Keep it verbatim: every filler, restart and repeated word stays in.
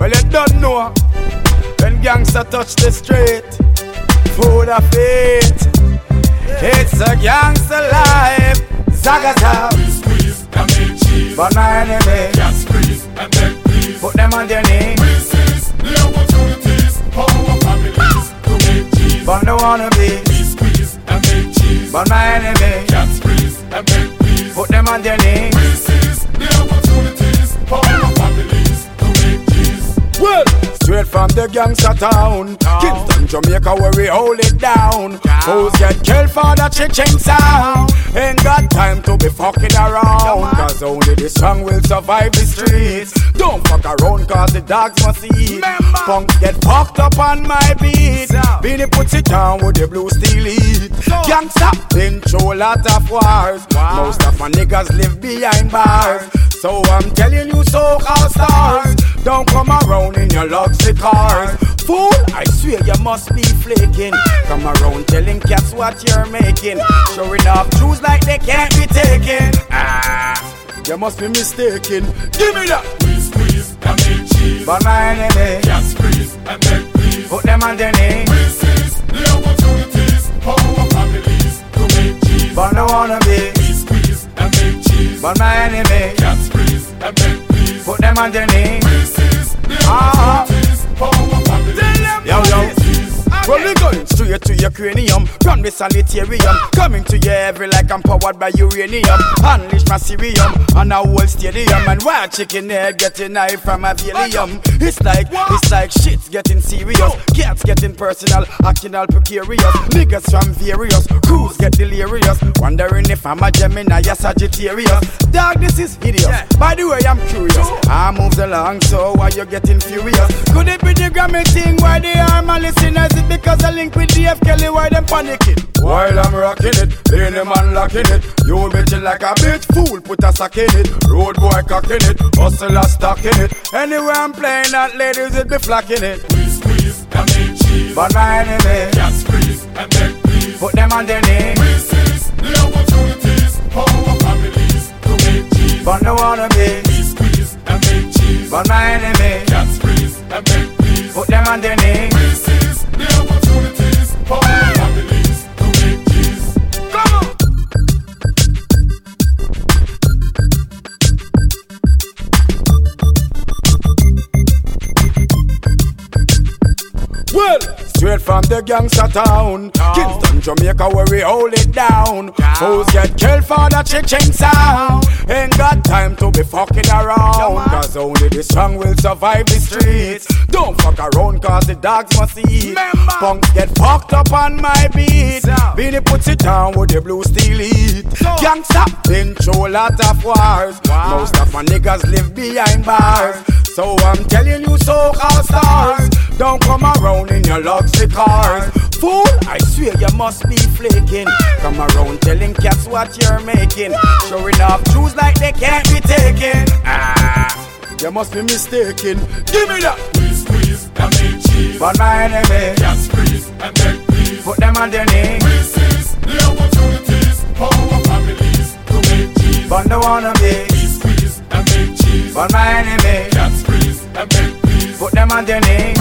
Well, you don't know. When gangsta touch the street, food of it. It's a gangsta life. Zagaza. Squeeze and make cheese. But my enemy Can't squeeze and make peace. put them on their knees. We seize the opportunities. Power families to make cheese. But no wanna be. We squeeze and make cheese. But my enemy Can't squeeze and make peace. put them on their knees. We seize the opportunities. Power families to make cheese. Well, straight from the gangsta town, Kingston, Jamaica, where we hold it down. Fools get killed for the chicken sound. Ain't got time to be fucking around, cause only the strong will survive the streets. Don't fuck around cause the dogs must eat. Punks get fucked up on my beat. Beanie puts it down with the blue steel heat. Gangsta been through a lot of wars. Most of my niggas live behind bars. So I'm telling you, so-called stars, don't come around in your luxury cars. Fool, I swear you must be flaking. Come around telling cats what you're making. Showing off shoes like they can't be taken. Ah, you must be mistaken. Give me that. We squeeze and make cheese. But my enemy Can't squeeze and make peace. put them on their knees. We seize the opportunities. Power families to make cheese. But no wanna be. We squeeze and make cheese. But my enemy Can't squeeze and make peace. put them on their knees. We seize the Ah. opportunities. Power families Yo, to yo. make cheese. Well, we going straight to your cranium from the sanitarium. Coming to your every like I'm powered by uranium. Unleash my cerium on a whole stadium. And wild chicken head getting knife from a helium. It's like, it's like shit's getting serious. Cats getting personal, acting all precarious. Niggas from various crews get delirious. Wondering if I'm a Gemini or Sagittarius. Dog, this is hideous. By the way, I'm curious. I moves along, so why you getting furious? Could it be the Grammy thing where they are my listeners? It because I link with D F Kelly, why them panicking? While I'm rocking it, ain't a man locking it. You bitchin' like a bitch, fool, put a sack in it. Road boy cocking it, hustler stocking it. Anywhere I'm playing that, ladies, it be flocking it. We squeeze and make cheese. But my enemy Can't squeeze and make peace. put them on their knees. We seize the opportunities. Power families to make cheese. But no wanna be. We squeeze and make cheese. But my enemy Can't squeeze and make peace. put them on their knees. We seize the opportunities. Power families to make cheese. Come on. Well, straight from the gangsta town, Kingston, Jamaica, where we hold it down. Fools get killed for the chicken sound. Ain't got time to be fucking around, cause only the strong will survive the streets. Don't fuck around cause the dogs must eat. Punks get fucked up on my beat. Beanie puts it down with the blue steel heat. Gangsta been through a lot of wars. Most of my niggas live behind bars. So I'm telling you, so-called stars, don't come around in your luxury cars. Fool, I swear you must be flaking. Come around telling cats what you're making. Showing off shoes like they can't be taken. Ah, you must be mistaken. Give me that. We squeeze and make cheese. But my enemy Can't squeeze and make peace. put them on their knees. We seize the opportunities. Power families to make cheese. But no wanna be. We squeeze and make cheese. But my enemy Can't squeeze and make peace. put them on their knees.